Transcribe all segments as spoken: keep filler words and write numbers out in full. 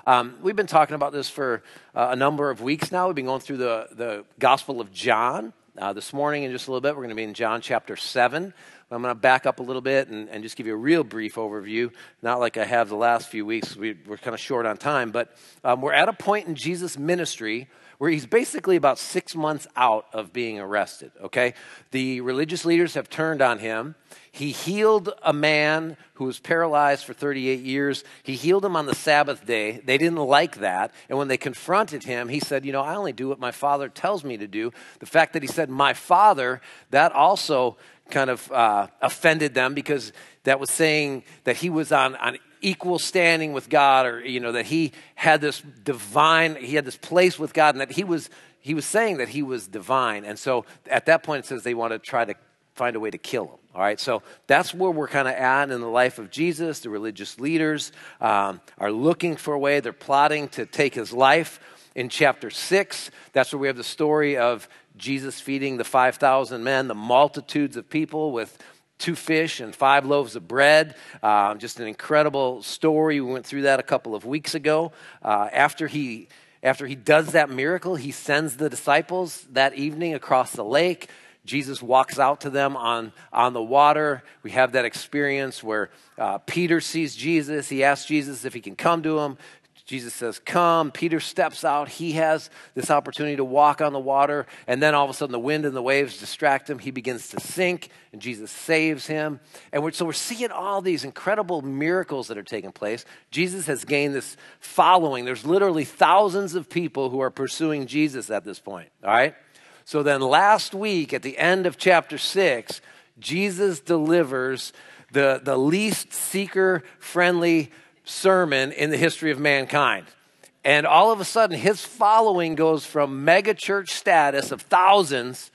Um, we've been talking about this for uh, a number of weeks now. We've been going through the, the Gospel of John. Uh, this morning, in just a little bit, we're going to be in John chapter seven. I'm going to back up a little bit and, and just give you a real brief overview, not like I have the last few weeks. We, we're kind of short on time, but um, we're at a point in Jesus' ministry where he's basically about six months out of being arrested, okay? The religious leaders have turned on him. He healed a man who was paralyzed for thirty-eight years. He healed him on the Sabbath day. They didn't like that. And when they confronted him, he said, you know, I only do what my Father tells me to do. The fact that he said, my Father, that also kind of uh, offended them, because that was saying that he was on, on equal standing with God, or, you know, that he had this divine, he had this place with God, and that he was, he was saying that he was divine. And so at that point, it says they want to try to find a way to kill him. All right, so that's where we're kind of at in the life of Jesus. The religious leaders um, are looking for a way. They're plotting to take his life. In chapter six, that's where we have the story of Jesus feeding the five thousand men, the multitudes of people with two fish and five loaves of bread. Uh, just an incredible story. We went through that a couple of weeks ago. Uh, after he after he does that miracle, he sends the disciples that evening across the lake. Jesus walks out to them on, on the water. We have that experience where uh, Peter sees Jesus. He asks Jesus if he can come to him. Jesus says, come. Peter steps out. He has this opportunity to walk on the water. And then all of a sudden the wind and the waves distract him. He begins to sink, and Jesus saves him. And we're, so we're seeing all these incredible miracles that are taking place. Jesus has gained this following. There's literally thousands of people who are pursuing Jesus at this point. All right? So then last week at the end of chapter six, Jesus delivers the, the least seeker-friendly sermon in the history of mankind. And all of a sudden, his following goes from mega church status of thousands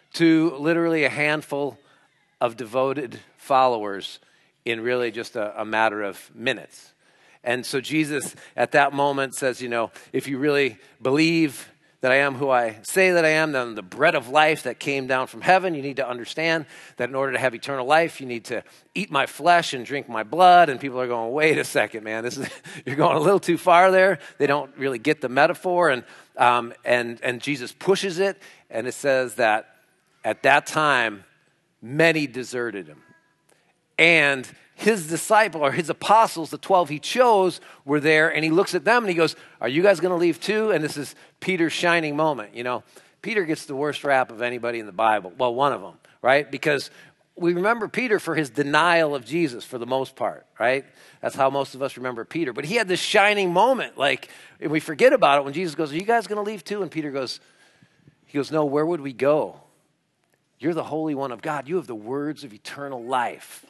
to literally a handful of devoted followers in really just a, a matter of minutes. And so Jesus at that moment says, you know, if you really believe that I am who I say that I am, then the bread of life that came down from heaven, you need to understand that in order to have eternal life, you need to eat my flesh and drink my blood. And people are going, wait a second, man, this is you're going a little too far there. They don't really get the metaphor. And um, and and Jesus pushes it, and it says that at that time, many deserted him. And his disciple or his apostles, the twelve he chose, were there, and he looks at them and he goes, are you guys going to leave too? And this is Peter's shining moment. You know, Peter gets the worst rap of anybody in the Bible. Well, one of them, right? Because we remember Peter for his denial of Jesus for the most part, right? That's how most of us remember Peter. But he had this shining moment, like, and we forget about it when Jesus goes, are you guys going to leave too? And Peter goes, he goes, no, where would we go? You're the Holy One of God. You have the words of eternal life.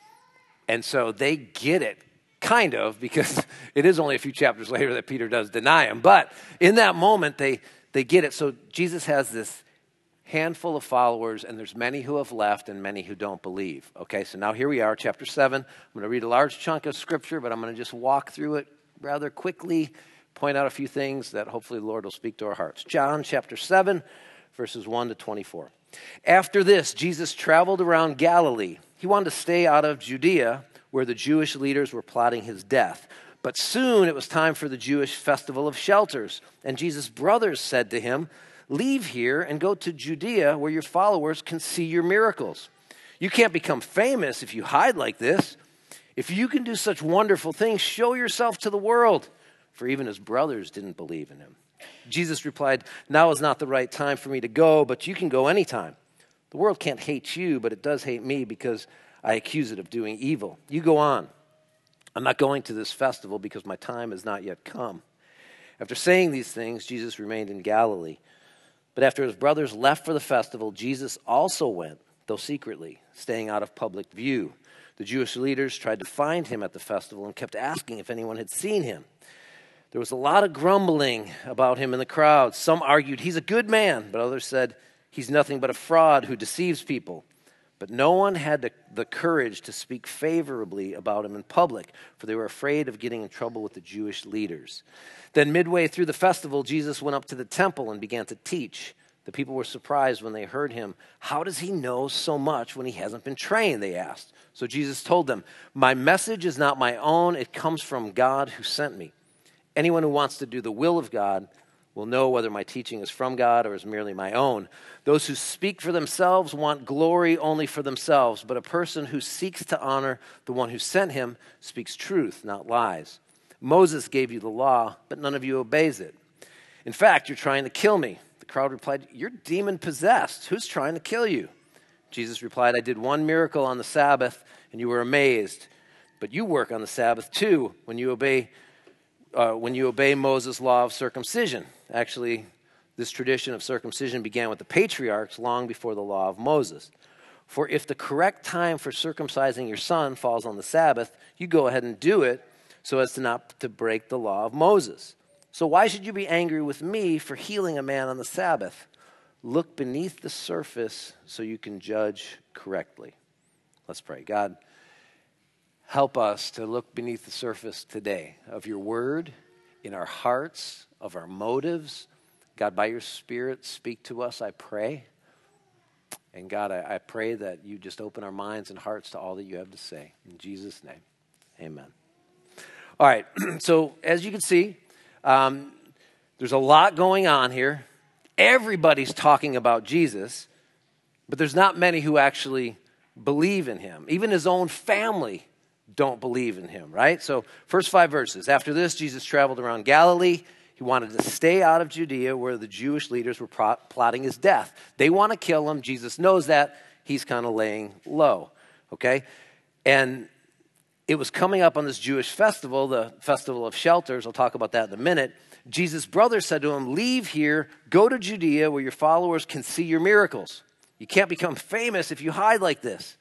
And so they get it, kind of, because it is only a few chapters later that Peter does deny him. But in that moment, they, they get it. So Jesus has this handful of followers, and there's many who have left and many who don't believe. Okay, so now here we are, chapter seven. I'm going to read a large chunk of scripture, but I'm going to just walk through it rather quickly, point out a few things that hopefully the Lord will speak to our hearts. John chapter seven, verses one to twenty-four. After this, Jesus traveled around Galilee. He wanted to stay out of Judea, where the Jewish leaders were plotting his death. But soon it was time for the Jewish festival of shelters. And Jesus' brothers said to him, leave here and go to Judea, where your followers can see your miracles. You can't become famous if you hide like this. If you can do such wonderful things, show yourself to the world. For even his brothers didn't believe in him. Jesus replied, now is not the right time for me to go, but you can go anytime. The world can't hate you, but it does hate me because I accuse it of doing evil. You go on. I'm not going to this festival because my time has not yet come. After saying these things, Jesus remained in Galilee. But after his brothers left for the festival, Jesus also went, though secretly, staying out of public view. The Jewish leaders tried to find him at the festival and kept asking if anyone had seen him. There was a lot of grumbling about him in the crowd. Some argued, he's a good man, but others said, he's nothing but a fraud who deceives people. But no one had the, the courage to speak favorably about him in public, for they were afraid of getting in trouble with the Jewish leaders. Then midway through the festival, Jesus went up to the temple and began to teach. The people were surprised when they heard him. How does he know so much when he hasn't been trained, they asked. So Jesus told them, my message is not my own. It comes from God who sent me. Anyone who wants to do the will of God will know whether my teaching is from God or is merely my own. Those who speak for themselves want glory only for themselves, but a person who seeks to honor the one who sent him speaks truth, not lies. Moses gave you the law, but none of you obeys it. In fact, you're trying to kill me." The crowd replied, "You're demon-possessed. Who's trying to kill you?" Jesus replied, "I did one miracle on the Sabbath, and you were amazed. But you work on the Sabbath too when you obey uh, when you obey Moses' law of circumcision." Actually, this tradition of circumcision began with the patriarchs long before the law of Moses. "For if the correct time for circumcising your son falls on the Sabbath, you go ahead and do it so as to not to break the law of Moses. So why should you be angry with me for healing a man on the Sabbath? Look beneath the surface so you can judge correctly." Let's pray. God, help us to look beneath the surface today of your word, in our hearts, of our motives. God, by your Spirit, speak to us, I pray. And God, I, I pray that you just open our minds and hearts to all that you have to say. In Jesus' name, amen. All right, so as you can see, um, there's a lot going on here. Everybody's talking about Jesus, but there's not many who actually believe in him. Even his own family don't believe in him, right? So first five verses. After this, Jesus traveled around Galilee. He wanted to stay out of Judea where the Jewish leaders were plotting his death. They want to kill him. Jesus knows that. He's kind of laying low, okay? And it was coming up on this Jewish festival, the Festival of Shelters. I'll talk about that in a minute. Jesus' brothers said to him, "Leave here, go to Judea where your followers can see your miracles. You can't become famous if you hide like this.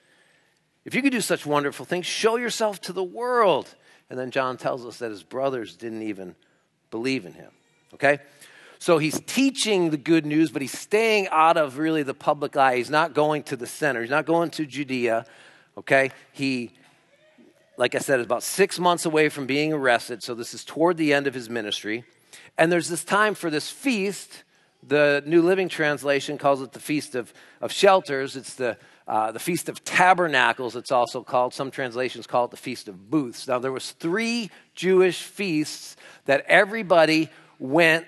If you could do such wonderful things, show yourself to the world." And then John tells us that his brothers didn't even believe in him, okay? So he's teaching the good news, but he's staying out of really the public eye. He's not going to the center. He's not going to Judea, okay? He, like I said, is about six months away from being arrested, so this is toward the end of his ministry. And there's this time for this feast. The New Living Translation calls it the Feast of, of Shelters. It's the uh, the Feast of Tabernacles, it's also called. Some translations call it the Feast of Booths. Now, there was three Jewish feasts that everybody went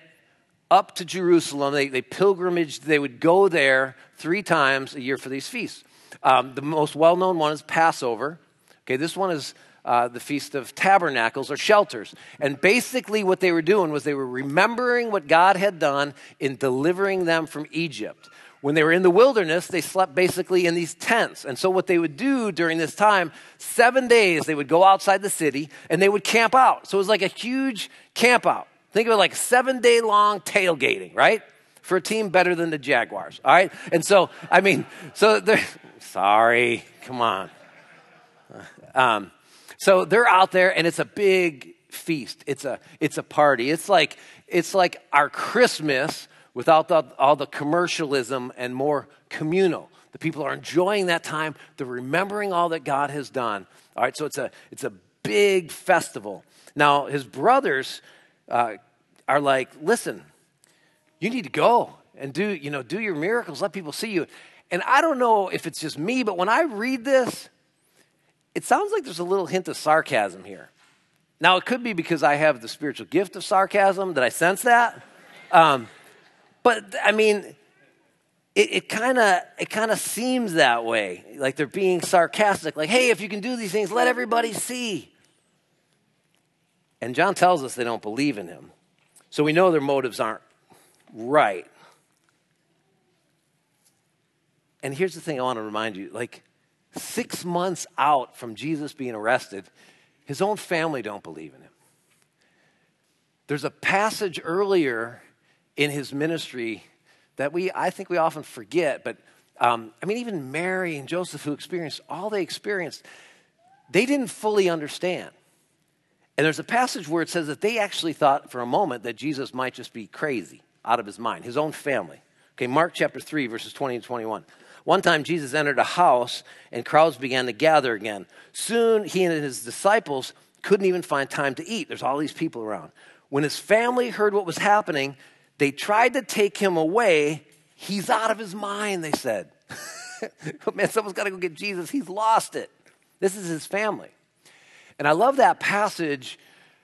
up to Jerusalem. They, they pilgrimaged. They would go there three times a year for these feasts. Um, the most well-known one is Passover. Okay, this one is uh, the Feast of Tabernacles or Shelters. And basically what they were doing was they were remembering what God had done in delivering them from Egypt. When they were in the wilderness, they slept basically in these tents. And so what they would do during this time, seven days, they would go outside the city and they would camp out. So it was like a huge camp out. Think of it like seven-day long tailgating, right? For a team better than the Jaguars, all right? And so, I mean, so they're, sorry, come on. Um, so they're out there and it's a big feast. It's a, it's a party. It's like, it's like our Christmas without the, all the commercialism and more communal. The people are enjoying that time. They're remembering all that God has done. All right, so it's a it's a big festival. Now, his brothers uh, are like, listen, you need to go and do, you know, do your miracles. Let people see you. And I don't know if it's just me, but when I read this, it sounds like there's a little hint of sarcasm here. Now, it could be because I have the spiritual gift of sarcasm that I sense that. Um But I mean, it kind of it kind of seems that way, like they're being sarcastic, like, "Hey, if you can do these things, let everybody see." And John tells us they don't believe in him, so we know their motives aren't right. And here's the thing I want to remind you: like six months out from Jesus being arrested, his own family don't believe in him. There's a passage earlier in his ministry that we, I think we often forget, but um, I mean, even Mary and Joseph, who experienced all they experienced, they didn't fully understand. And there's a passage where it says that they actually thought for a moment that Jesus might just be crazy, out of his mind, his own family. Okay, Mark chapter three, verses twenty and twenty-one. One time Jesus entered a house and crowds began to gather again. Soon he and his disciples couldn't even find time to eat. There's all these people around. When his family heard what was happening, they tried to take him away. He's out of his mind, they said. Man, someone's got to go get Jesus. He's lost it. This is his family. And I love that passage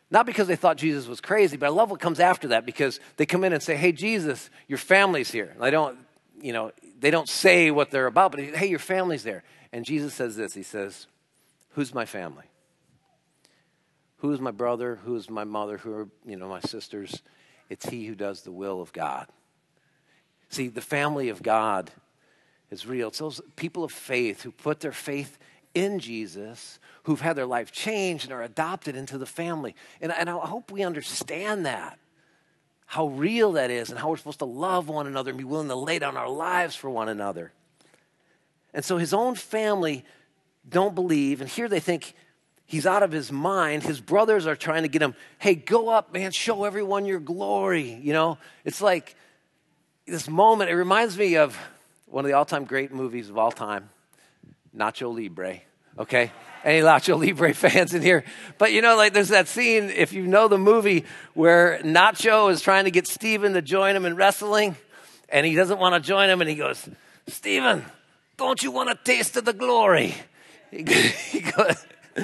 Not because they thought Jesus was crazy, but I love what comes after that, because they come in and say, hey, Jesus, your family's here. And I don't, you know, they don't say what they're about, but hey, your family's there. And Jesus says this, he says, who's my family? Who is my brother? Who is my mother? Who are, you know, my sisters? It's he who does the will of God. See, the family of God is real. It's those people of faith who put their faith in Jesus, who've had their life changed and are adopted into the family. And, and I hope we understand that, how real that is, and how we're supposed to love one another and be willing to lay down our lives for one another. And so his own family don't believe, and here they think he's out of his mind. His brothers are trying to get him, hey, go up, man, show everyone your glory. You know, it's like this moment, it reminds me of one of the all-time great movies of all time, Nacho Libre, okay? Any Nacho Libre fans in here? But you know, like there's that scene, if you know the movie, where Nacho is trying to get Steven to join him in wrestling, and he doesn't want to join him, and he goes, Steven, don't you want a taste of the glory? He, he goes,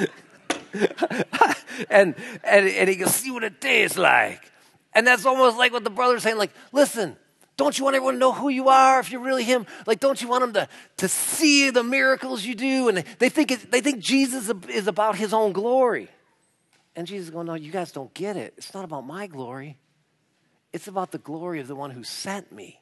and, and, and he goes, see what it tastes like. And that's almost like what the brother's saying, like, listen, don't you want everyone to know who you are if you're really him? Like, don't you want them to, to see the miracles you do? And they think, it, they think Jesus is about his own glory. And Jesus is going, no, you guys don't get it. It's not about my glory. It's about the glory of the one who sent me.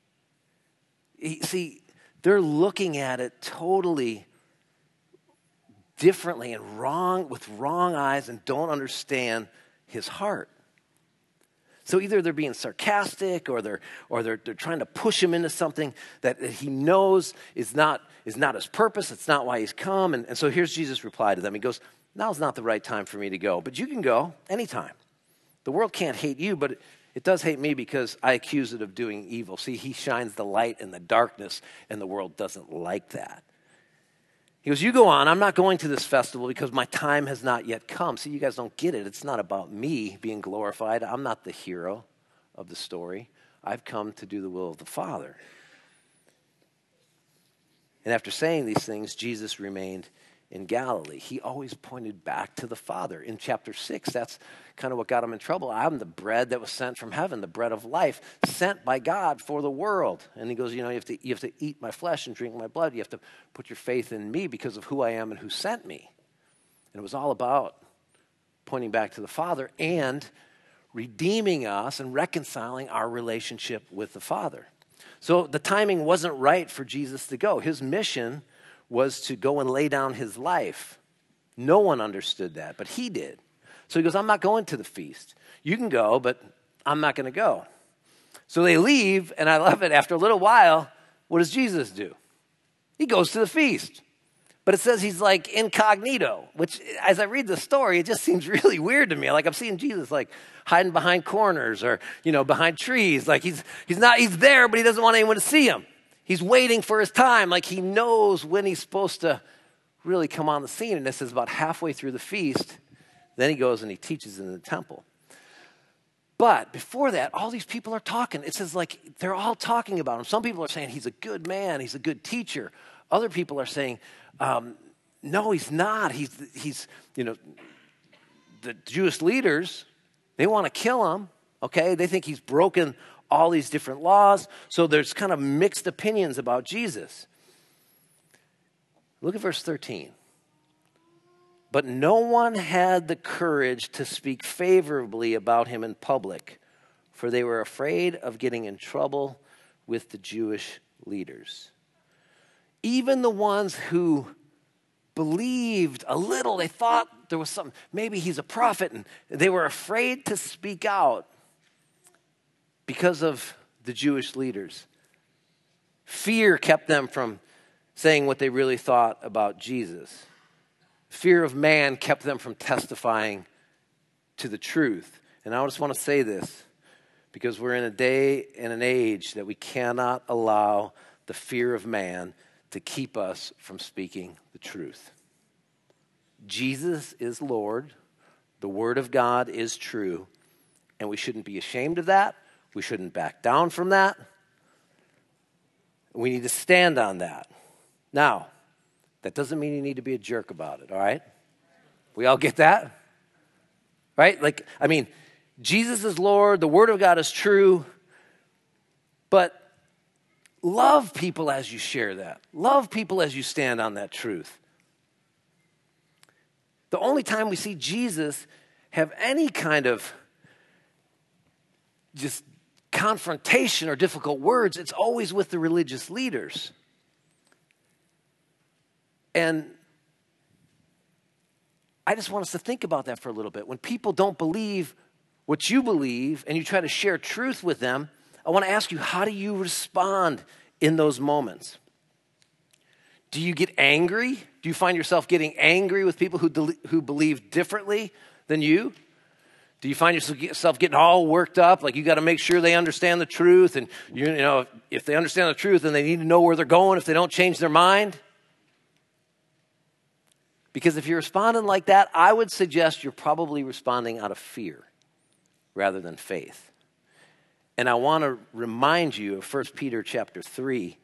See, they're looking at it totally differently and wrong, with wrong eyes, and don't understand his heart. So either they're being sarcastic, or they're or they're they're trying to push him into something that, that he knows is not is not his purpose. It's not why he's come. And, and so here's Jesus' reply to them. He goes, now's not the right time for me to go, but you can go anytime. The world can't hate you, but it, it does hate me because I accuse it of doing evil. See, he shines the light in the darkness, and the world doesn't like that. He goes, you go on. I'm not going to this festival because my time has not yet come. See, you guys don't get it. It's not about me being glorified. I'm not the hero of the story. I've come to do the will of the Father. And after saying these things, Jesus remained in Galilee. He always pointed back to the Father. In chapter six, that's kind of what got him in trouble. I'm the bread that was sent from heaven, the bread of life, sent by God for the world. And he goes, you know, you have to, you have to eat my flesh and drink my blood. You have to put your faith in me because of who I am and who sent me. And it was all about pointing back to the Father and redeeming us and reconciling our relationship with the Father. So the timing wasn't right for Jesus to go. His mission was to go and lay down his life. No one understood that, but he did. So he goes, I'm not going to the feast. You can go, but I'm not going to go. So they leave, and I love it. After a little while, what does Jesus do? He goes to the feast. But it says he's like incognito, which as I read the story, it just seems really weird to me. Like I'm seeing Jesus like hiding behind corners or, you know, behind trees. Like he's he's not, he's there, but he doesn't want anyone to see him. He's waiting for his time, like he knows when he's supposed to really come on the scene. And this is about halfway through the feast. Then he goes and he teaches in the temple. But before that, all these people are talking. It says like they're all talking about him. Some people are saying he's a good man, he's a good teacher. Other people are saying, um, no, he's not. He's, he's, you know, the Jewish leaders, they want to kill him, okay? They think he's broken all these different laws. So there's kind of mixed opinions about Jesus. Look at verse thirteen. But no one had the courage to speak favorably about him in public, for they were afraid of getting in trouble with the Jewish leaders. Even the ones who believed a little, they thought there was something, maybe he's a prophet, and they were afraid to speak out because of the Jewish leaders. Fear kept them from saying what they really thought about Jesus. Fear of man kept them from testifying to the truth. And I just want to say this, because we're in a day and an age that we cannot allow the fear of man to keep us from speaking the truth. Jesus is Lord. The Word of God is true. And we shouldn't be ashamed of that. We shouldn't back down from that. We need to stand on that. Now, that doesn't mean you need to be a jerk about it, all right? We all get that? right? Like, I mean, Jesus is Lord, the Word of God is true, but love people as you share that. Love people as you stand on that truth. The only time we see Jesus have any kind of just confrontation or difficult words, it's always with the religious leaders. And I just want us to think about that for a little bit. When people don't believe what you believe and you try to share truth with them, I want to ask you, how do you respond in those moments? Do you get angry? Do you find yourself getting angry with people who, de- who believe differently than you? Do you find yourself getting all worked up, like you got to make sure they understand the truth, and you, you know, if they understand the truth, then they need to know where they're going if they don't change their mind? Because if you're responding like that, I would suggest you're probably responding out of fear rather than faith. And I want to remind you of First Peter chapter three.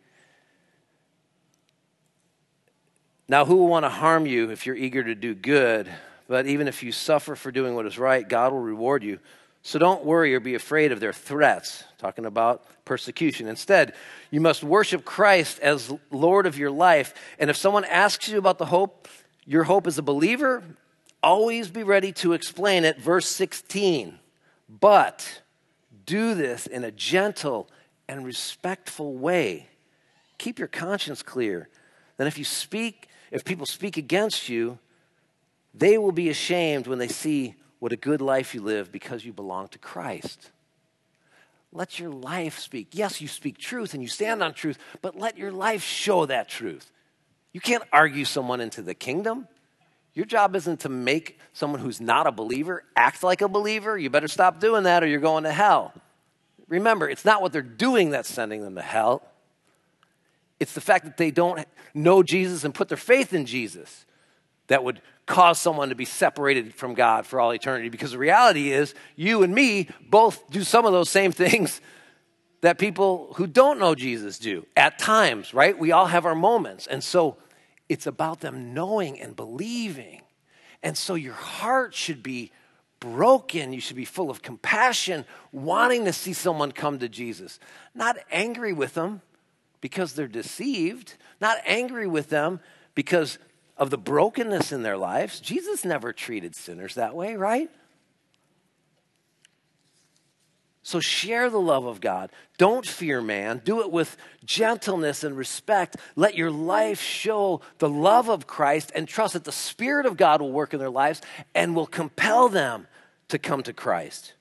Now, who will want to harm you if you're eager to do good? But even if you suffer for doing what is right, God will reward you. So don't worry or be afraid of their threats, talking about persecution. Instead, you must worship Christ as Lord of your life. And if someone asks you about the hope, your hope as a believer, always be ready to explain it. Verse sixteen, but do this in a gentle and respectful way. Keep your conscience clear. Then if you speak, if people speak against you, they will be ashamed when they see what a good life you live because you belong to Christ. Let your life speak. Yes, you speak truth and you stand on truth, but let your life show that truth. You can't argue someone into the kingdom. Your job isn't to make someone who's not a believer act like a believer. You better stop doing that or you're going to hell. Remember, it's not what they're doing that's sending them to hell. It's the fact that they don't know Jesus and put their faith in Jesus that would cause someone to be separated from God for all eternity. Because the reality is, you and me both do some of those same things that people who don't know Jesus do at times, right? We all have our moments. And so it's about them knowing and believing. And so your heart should be broken. You should be full of compassion, wanting to see someone come to Jesus. Not angry with them because they're deceived. Not angry with them because of the brokenness in their lives. Jesus never treated sinners that way, right? So share the love of God. Don't fear man. Do it with gentleness and respect. Let your life show the love of Christ and trust that the Spirit of God will work in their lives and will compel them to come to Christ.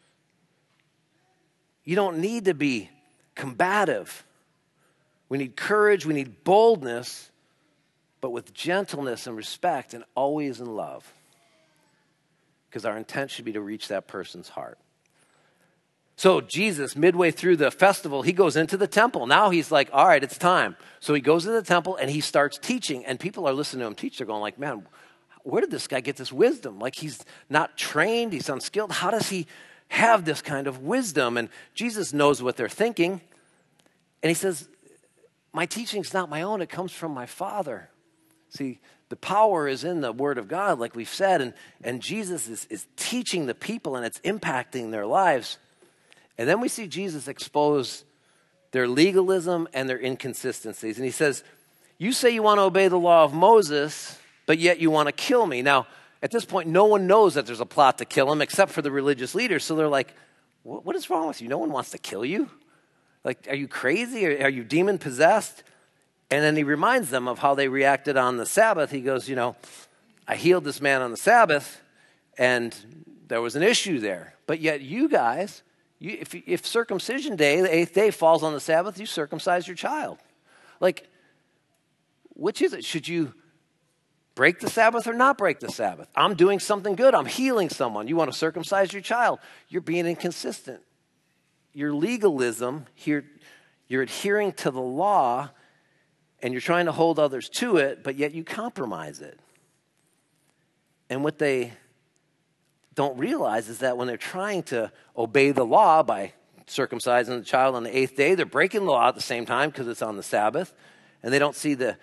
You don't need to be combative. We need courage. We need boldness, but with gentleness and respect and always in love. Because our intent should be to reach that person's heart. So Jesus, midway through the festival, he goes into the temple. Now he's like, all right, it's time. So he goes into the temple and he starts teaching. And people are listening to him teach. They're going like, man, where did this guy get this wisdom? Like, he's not trained. He's unskilled. How does he have this kind of wisdom? And Jesus knows what they're thinking. And he says, my teaching's not my own. It comes from my Father. See, the power is in the Word of God, like we've said. And, and Jesus is, is teaching the people, and it's impacting their lives. And then we see Jesus expose their legalism and their inconsistencies. And he says, you say you want to obey the law of Moses, but yet you want to kill me. Now, at this point, no one knows that there's a plot to kill him except for the religious leaders. So they're like, what is wrong with you? No one wants to kill you. Like, are you crazy? Are, are you demon possessed? And then he reminds them of how they reacted on the Sabbath. He goes, you know, I healed this man on the Sabbath, and there was an issue there. But yet you guys... You, if, if circumcision day, the eighth day, falls on the Sabbath, you circumcise your child. Like, which is it? Should you break the Sabbath or not break the Sabbath? I'm doing something good. I'm healing someone. You want to circumcise your child. You're being inconsistent. Your legalism, here, you're adhering to the law, and you're trying to hold others to it, but yet you compromise it. And what they... don't realize is that when they're trying to obey the law by circumcising the child on the eighth day, they're breaking the law at the same time because it's on the Sabbath, and they don't see the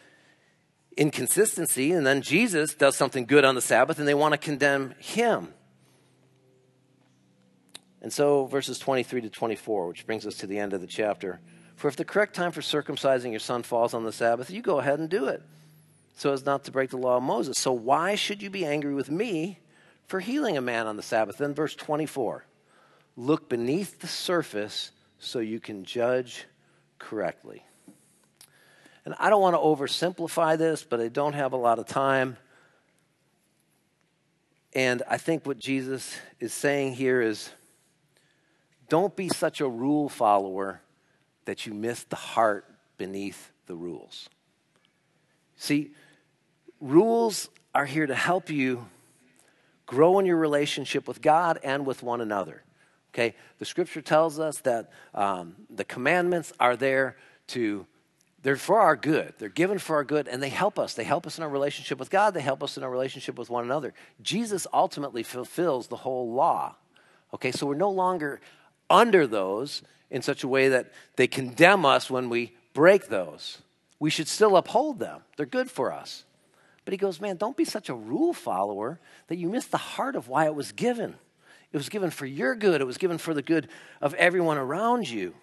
inconsistency. And then Jesus does something good on the Sabbath, and they want to condemn him. And so verses twenty-three to twenty-four, which brings us to the end of the chapter. For if the correct time for circumcising your son falls on the Sabbath, you go ahead and do it, so as not to break the law of Moses. So why should you be angry with me for healing a man on the Sabbath? Then verse twenty-four, look beneath the surface so you can judge correctly. And I don't want to oversimplify this, but I don't have a lot of time. And I think what Jesus is saying here is, don't be such a rule follower that you miss the heart beneath the rules. See, rules are here to help you grow in your relationship with God and with one another. Okay, the scripture tells us that um, the commandments are there to, they're for our good. They're given for our good, and they help us. They help us in our relationship with God. They help us in our relationship with one another. Jesus ultimately fulfills the whole law. Okay, so we're no longer under those in such a way that they condemn us when we break those. We should still uphold them. They're good for us. But he goes, man, don't be such a rule follower that you miss the heart of why it was given. It was given for your good. It was given for the good of everyone around you.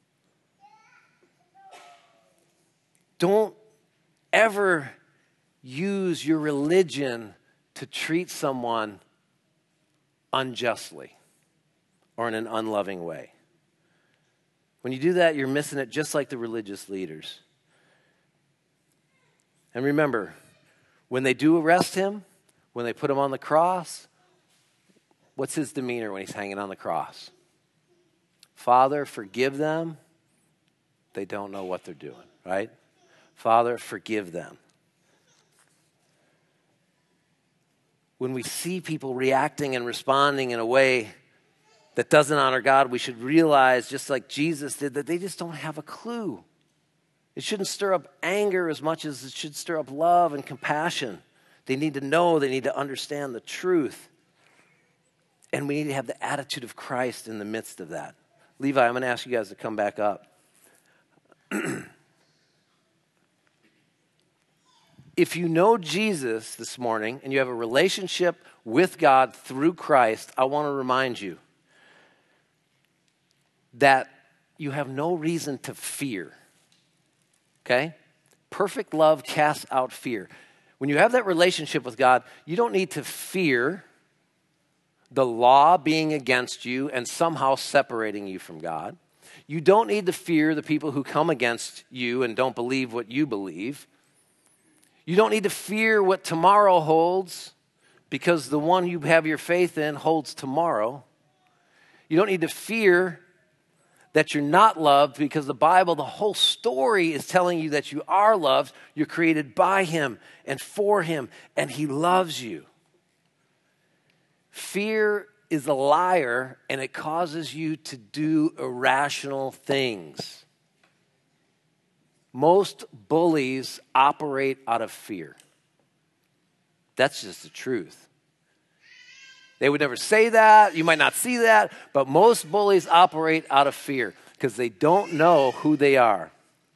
Don't ever use your religion to treat someone unjustly or in an unloving way. When you do that, you're missing it just like the religious leaders. And remember, when they do arrest him, when they put him on the cross, what's his demeanor when he's hanging on the cross? Father, forgive them. They don't know what they're doing, right? Father, forgive them. When we see people reacting and responding in a way that doesn't honor God, we should realize, just like Jesus did, that they just don't have a clue. It shouldn't stir up anger as much as it should stir up love and compassion. They need to know, they need to understand the truth. And we need to have the attitude of Christ in the midst of that. Levi, I'm going to ask you guys to come back up. If you know Jesus this morning and you have a relationship with God through Christ, I want to remind you that you have no reason to fear. Okay? Perfect love casts out fear. When you have that relationship with God, you don't need to fear the law being against you and somehow separating you from God. You don't need to fear the people who come against you and don't believe what you believe. You don't need to fear what tomorrow holds, because the one you have your faith in holds tomorrow. You don't need to fear that you're not loved, because the Bible, the whole story is telling you that you are loved. You're created by him and for him, and he loves you. Fear is a liar, and it causes you to do irrational things. Most bullies operate out of fear. That's just the truth. They would never say that. You might not see that. But most bullies operate out of fear because they don't know who they are.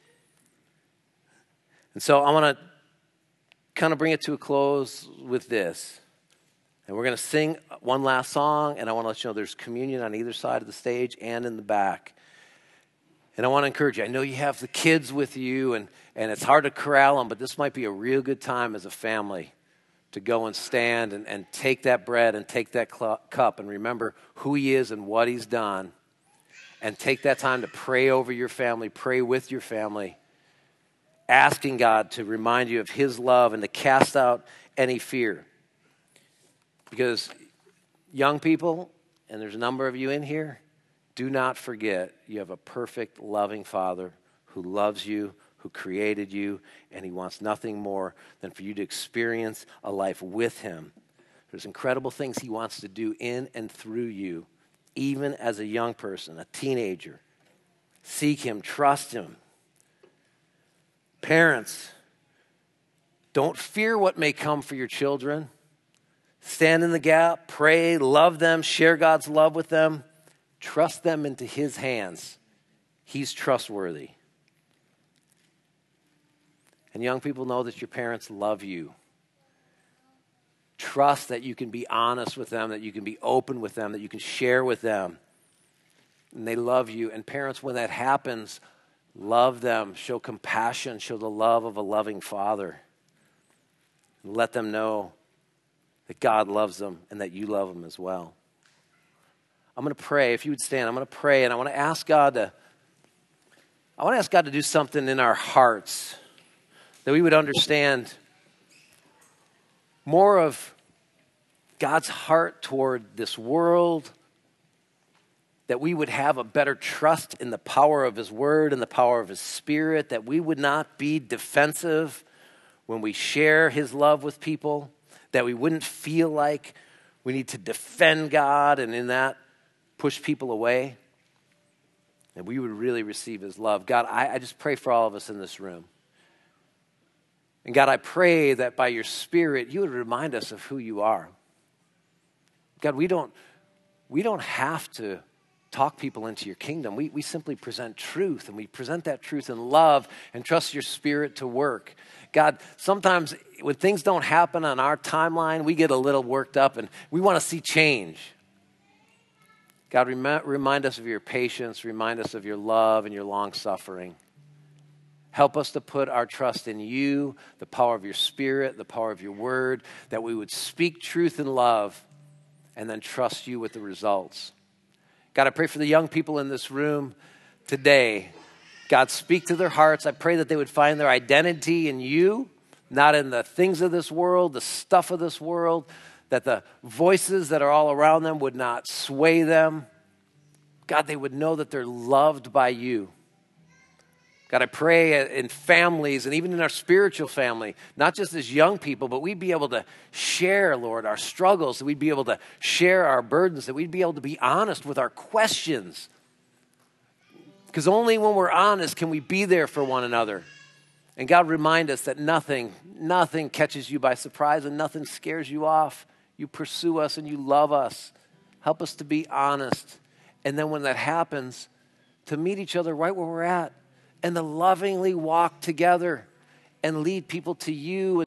And so I want to kind of bring it to a close with this. And we're going to sing one last song. And I want to let you know there's communion on either side of the stage and in the back. And I want to encourage you. I know you have the kids with you, and, and it's hard to corral them, but this might be a real good time as a family to go and stand and, and take that bread and take that cl- cup and remember who he is and what he's done. And take that time to pray over your family, pray with your family, asking God to remind you of his love and to cast out any fear. Because young people, and there's a number of you in here, do not forget you have a perfect, loving Father who loves you, who created you, and he wants nothing more than for you to experience a life with him. There's incredible things he wants to do in and through you, even as a young person, a teenager. Seek him, trust him. Parents, don't fear what may come for your children. Stand in the gap, pray, love them, share God's love with them. Trust them into his hands. He's trustworthy. And young people, know that your parents love you. Trust that you can be honest with them, that you can be open with them, that you can share with them. and they love you. And parents, when that happens, love them, show compassion, show the love of a loving father. Let them know that God loves them and that you love them as well. I'm going to pray. If you would stand, I'm going to pray, and I want to ask God to, I want to ask God to do something in our hearts, that we would understand more of God's heart toward this world, that we would have a better trust in the power of his word and the power of his spirit, that we would not be defensive when we share his love with people, that we wouldn't feel like we need to defend God and in that push people away, that we would really receive his love. God, I, I just pray for all of us in this room. And God, I pray that by your Spirit, you would remind us of who you are. God, we don't, we don't have to talk people into your kingdom. We, we simply present truth, and we present that truth in love and trust your Spirit to work. God, sometimes when things don't happen on our timeline, we get a little worked up and we want to see change. God, rem- remind us of your patience, remind us of your love and your long suffering. Help us to put our trust in you, the power of your Spirit, the power of your word, that we would speak truth in love and then trust you with the results. God, I pray for the young people in this room today. God, speak to their hearts. I pray that they would find their identity in you, not in the things of this world, the stuff of this world, that the voices that are all around them would not sway them. God, they would know that they're loved by you. God, I pray in families and even in our spiritual family, not just as young people, but we'd be able to share, Lord, our struggles, that we'd be able to share our burdens, that we'd be able to be honest with our questions. Because only when we're honest can we be there for one another. And God, remind us that nothing, nothing catches you by surprise and nothing scares you off. You pursue us and you love us. Help us to be honest. And then when that happens, to meet each other right where we're at, and to lovingly walk together and lead people to you.